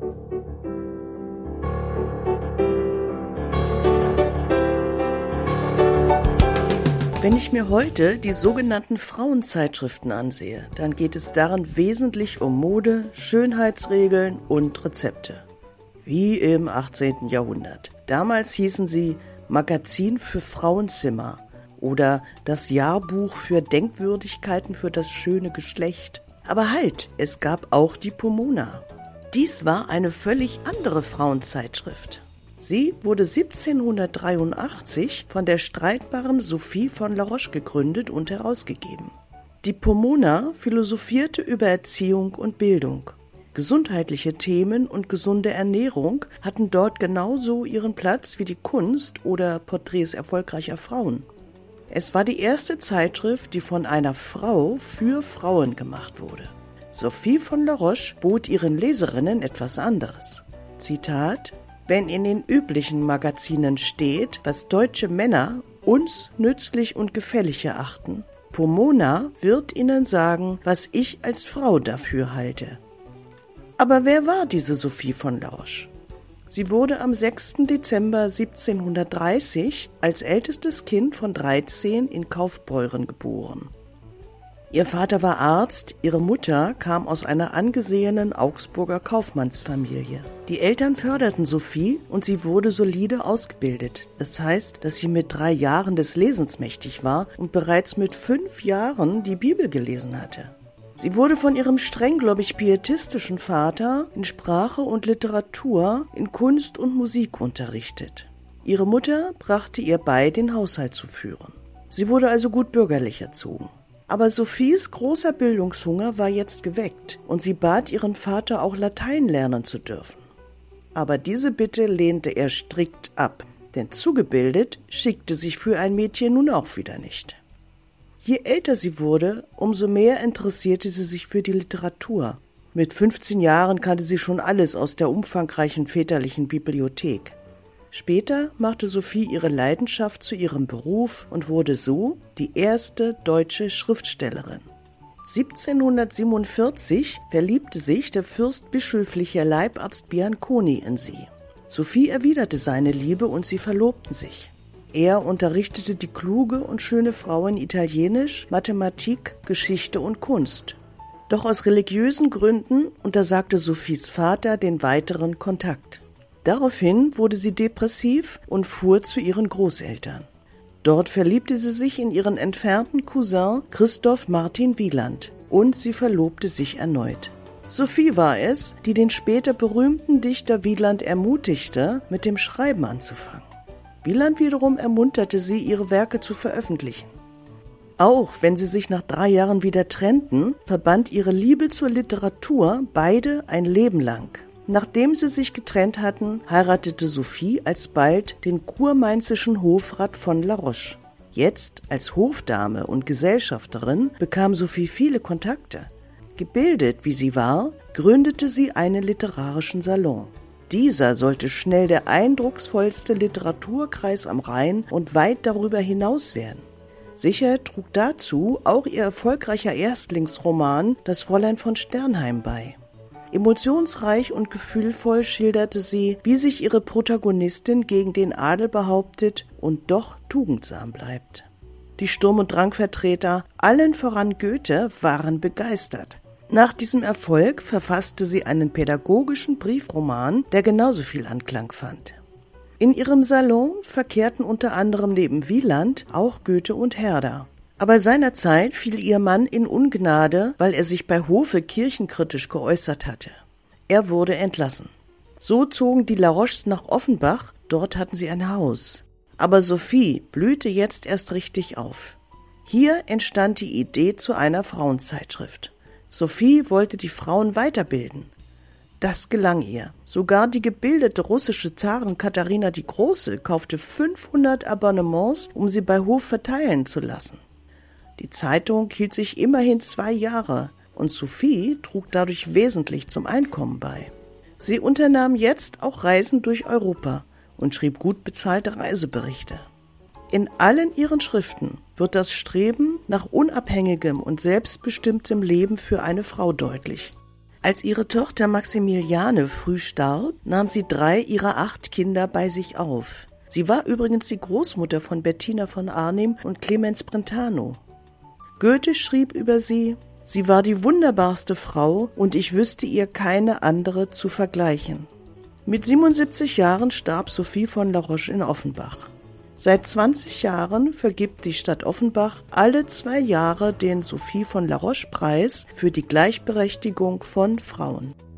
Wenn ich mir heute die sogenannten Frauenzeitschriften ansehe, dann geht es darin wesentlich um Mode, Schönheitsregeln und Rezepte. Wie im 18. Jahrhundert. Damals hießen sie Magazin für Frauenzimmer oder das Jahrbuch für Denkwürdigkeiten für das schöne Geschlecht. Aber halt, es gab auch die Pomona. Dies war eine völlig andere Frauenzeitschrift. Sie wurde 1783 von der streitbaren Sophie von La Roche gegründet und herausgegeben. Die Pomona philosophierte über Erziehung und Bildung. Gesundheitliche Themen und gesunde Ernährung hatten dort genauso ihren Platz wie die Kunst oder Porträts erfolgreicher Frauen. Es war die erste Zeitschrift, die von einer Frau für Frauen gemacht wurde. Sophie von La Roche bot ihren Leserinnen etwas anderes. Zitat: Wenn in den üblichen Magazinen steht, was deutsche Männer uns nützlich und gefällig erachten, Pomona wird Ihnen sagen, was ich als Frau dafür halte. Aber wer war diese Sophie von La Roche? Sie wurde am 6. Dezember 1730 als ältestes Kind von 13 in Kaufbeuren geboren. Ihr Vater war Arzt, ihre Mutter kam aus einer angesehenen Augsburger Kaufmannsfamilie. Die Eltern förderten Sophie und sie wurde solide ausgebildet. Das heißt, dass sie mit 3 Jahren des Lesens mächtig war und bereits mit 5 Jahren die Bibel gelesen hatte. Sie wurde von ihrem strenggläubig-pietistischen Vater in Sprache und Literatur, in Kunst und Musik unterrichtet. Ihre Mutter brachte ihr bei, den Haushalt zu führen. Sie wurde also gut bürgerlich erzogen. Aber Sophies großer Bildungshunger war jetzt geweckt und sie bat ihren Vater auch Latein lernen zu dürfen. Aber diese Bitte lehnte er strikt ab, denn zugebildet schickte sich für ein Mädchen nun auch wieder nicht. Je älter sie wurde, umso mehr interessierte sie sich für die Literatur. Mit 15 Jahren kannte sie schon alles aus der umfangreichen väterlichen Bibliothek. Später machte Sophie ihre Leidenschaft zu ihrem Beruf und wurde so die erste deutsche Schriftstellerin. 1747 verliebte sich der fürstbischöfliche Leibarzt Bianconi in sie. Sophie erwiderte seine Liebe und sie verlobten sich. Er unterrichtete die kluge und schöne Frau in Italienisch, Mathematik, Geschichte und Kunst. Doch aus religiösen Gründen untersagte Sophies Vater den weiteren Kontakt. Daraufhin wurde sie depressiv und fuhr zu ihren Großeltern. Dort verliebte sie sich in ihren entfernten Cousin Christoph Martin Wieland und sie verlobte sich erneut. Sophie war es, die den später berühmten Dichter Wieland ermutigte, mit dem Schreiben anzufangen. Wieland wiederum ermunterte sie, ihre Werke zu veröffentlichen. Auch wenn sie sich nach 3 Jahren wieder trennten, verband ihre Liebe zur Literatur beide ein Leben lang. Nachdem sie sich getrennt hatten, heiratete Sophie alsbald den kurmainzischen Hofrat von La Roche. Jetzt, als Hofdame und Gesellschafterin, bekam Sophie viele Kontakte. Gebildet wie sie war, gründete sie einen literarischen Salon. Dieser sollte schnell der eindrucksvollste Literaturkreis am Rhein und weit darüber hinaus werden. Sicher trug dazu auch ihr erfolgreicher Erstlingsroman »Das Fräulein von Sternheim« bei. Emotionsreich und gefühlvoll schilderte sie, wie sich ihre Protagonistin gegen den Adel behauptet und doch tugendsam bleibt. Die Sturm- und Drangvertreter, allen voran Goethe, waren begeistert. Nach diesem Erfolg verfasste sie einen pädagogischen Briefroman, der genauso viel Anklang fand. In ihrem Salon verkehrten unter anderem neben Wieland auch Goethe und Herder. Aber seinerzeit fiel ihr Mann in Ungnade, weil er sich bei Hofe kirchenkritisch geäußert hatte. Er wurde entlassen. So zogen die La Roches nach Offenbach, dort hatten sie ein Haus. Aber Sophie blühte jetzt erst richtig auf. Hier entstand die Idee zu einer Frauenzeitschrift. Sophie wollte die Frauen weiterbilden. Das gelang ihr. Sogar die gebildete russische Zarin Katharina die Große kaufte 500 Abonnements, um sie bei Hof verteilen zu lassen. Die Zeitung hielt sich immerhin 2 Jahre und Sophie trug dadurch wesentlich zum Einkommen bei. Sie unternahm jetzt auch Reisen durch Europa und schrieb gut bezahlte Reiseberichte. In allen ihren Schriften wird das Streben nach unabhängigem und selbstbestimmtem Leben für eine Frau deutlich. Als ihre Tochter Maximiliane früh starb, nahm sie 3 ihrer 8 Kinder bei sich auf. Sie war übrigens die Großmutter von Bettina von Arnim und Clemens Brentano. Goethe schrieb über sie: Sie war die wunderbarste Frau und ich wüsste ihr keine andere zu vergleichen. Mit 77 Jahren starb Sophie von La Roche in Offenbach. Seit 20 Jahren vergibt die Stadt Offenbach alle 2 Jahre den Sophie von La Roche Preis für die Gleichberechtigung von Frauen.